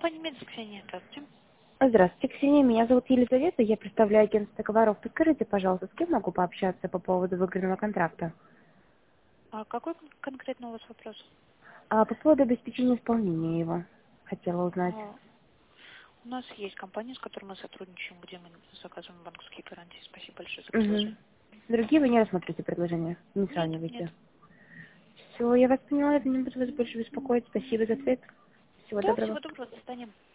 компания Медис, Ксения, здравствуйте. Здравствуйте, Ксения. Меня зовут Елизавета. Я представляю агентство договоров. Подскажите, пожалуйста, с кем могу пообщаться по поводу выигранного контракта? А какой конкретно у вас вопрос? По поводу обеспечения исполнения его. Хотела узнать. У нас есть компания, с которой мы сотрудничаем, где мы заказываем банковские гарантии. Спасибо большое за Угу. предложение. Другие вы не рассмотрите предложения? Не Нет, нет. сравнивайте. Все, я вас поняла. Я не буду вас больше беспокоить. Спасибо за ответ. Всего Да, доброго. всего доброго, до свидания.